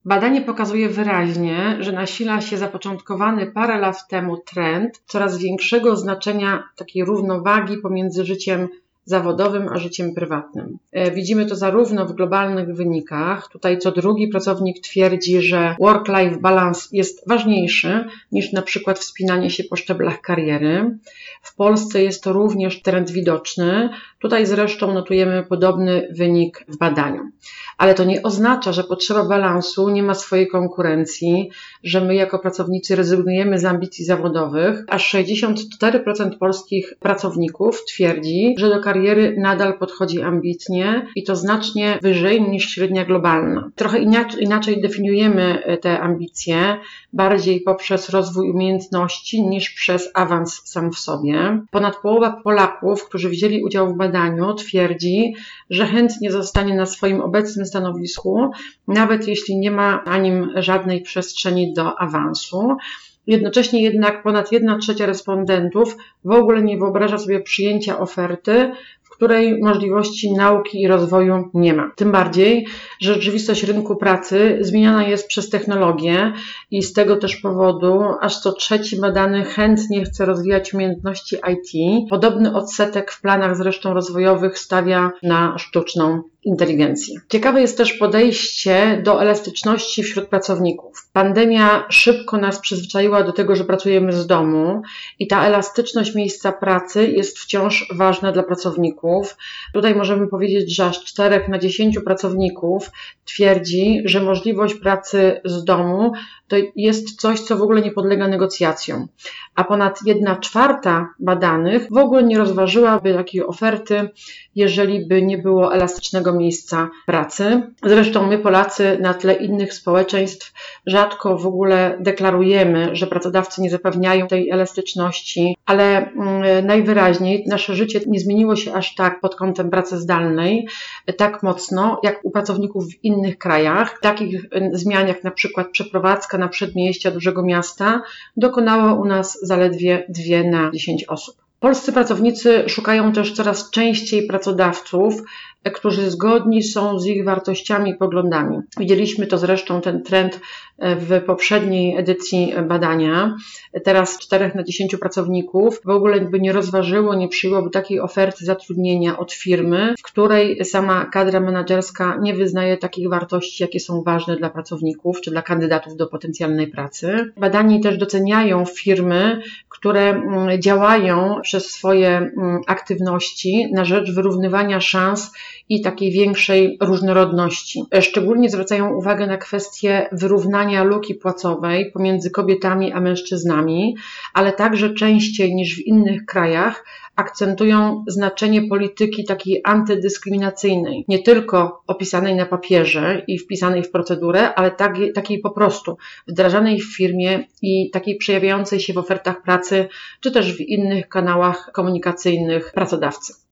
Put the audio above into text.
Badanie pokazuje wyraźnie, że nasila się zapoczątkowany parę lat temu trend coraz większego znaczenia takiej równowagi pomiędzy życiem zawodowym a życiem prywatnym. Widzimy to zarówno w globalnych wynikach. Tutaj co drugi pracownik twierdzi, że work-life balance jest ważniejszy niż na przykład wspinanie się po szczeblach kariery. W Polsce jest to również trend widoczny. Tutaj zresztą notujemy podobny wynik w badaniu. Ale to nie oznacza, że potrzeba balansu nie ma swojej konkurencji, że my jako pracownicy rezygnujemy z ambicji zawodowych. Aż 64% polskich pracowników twierdzi, że do kariery nadal podchodzi ambitnie i to znacznie wyżej niż średnia globalna. Trochę inaczej definiujemy te ambicje, bardziej poprzez rozwój umiejętności niż przez awans sam w sobie. Ponad połowa Polaków, którzy wzięli udział w badaniu, twierdzi, że chętnie zostanie na swoim obecnym stanowisku, nawet jeśli nie ma na nim żadnej przestrzeni do awansu. Jednocześnie jednak ponad 1/3 respondentów w ogóle nie wyobraża sobie przyjęcia oferty, w której możliwości nauki i rozwoju nie ma. Tym bardziej, że rzeczywistość rynku pracy zmieniana jest przez technologię i z tego też powodu aż co trzeci badany chętnie chce rozwijać umiejętności IT. Podobny odsetek w planach zresztą rozwojowych stawia na sztuczną inteligencję. Ciekawe jest też podejście do elastyczności wśród pracowników. Pandemia szybko nas przyzwyczaiła do tego, że pracujemy z domu i ta elastyczność miejsca pracy jest wciąż ważna dla pracowników. Tutaj możemy powiedzieć, że aż 4 na 10 pracowników twierdzi, że możliwość pracy z domu to jest coś, co w ogóle nie podlega negocjacjom. A ponad 1/4 badanych w ogóle nie rozważyłaby takiej oferty, jeżeli by nie było elastycznego miejsca pracy. Zresztą my, Polacy, na tle innych społeczeństw rzadko w ogóle deklarujemy, że pracodawcy nie zapewniają tej elastyczności, ale najwyraźniej nasze życie nie zmieniło się aż tak pod kątem pracy zdalnej, tak mocno jak u pracowników w innych krajach. Takich zmian jak na przykład przeprowadzka na przedmieścia dużego miasta dokonało u nas zaledwie 2 na 10 osób. Polscy pracownicy szukają też coraz częściej pracodawców, którzy zgodni są z ich wartościami i poglądami. Widzieliśmy to zresztą, ten trend w poprzedniej edycji badania. Teraz 4 na 10 pracowników w ogóle by nie rozważyło, nie przyjęłoby takiej oferty zatrudnienia od firmy, w której sama kadra menedżerska nie wyznaje takich wartości, jakie są ważne dla pracowników czy dla kandydatów do potencjalnej pracy. Badani też doceniają firmy, które działają przez swoje aktywności na rzecz wyrównywania szans i takiej większej różnorodności. Szczególnie zwracają uwagę na kwestię wyrównania luki płacowej pomiędzy kobietami a mężczyznami, ale także częściej niż w innych krajach akcentują znaczenie polityki takiej antydyskryminacyjnej, nie tylko opisanej na papierze i wpisanej w procedurę, ale takiej po prostu wdrażanej w firmie i takiej przejawiającej się w ofertach pracy, czy też w innych kanałach komunikacyjnych pracodawcy.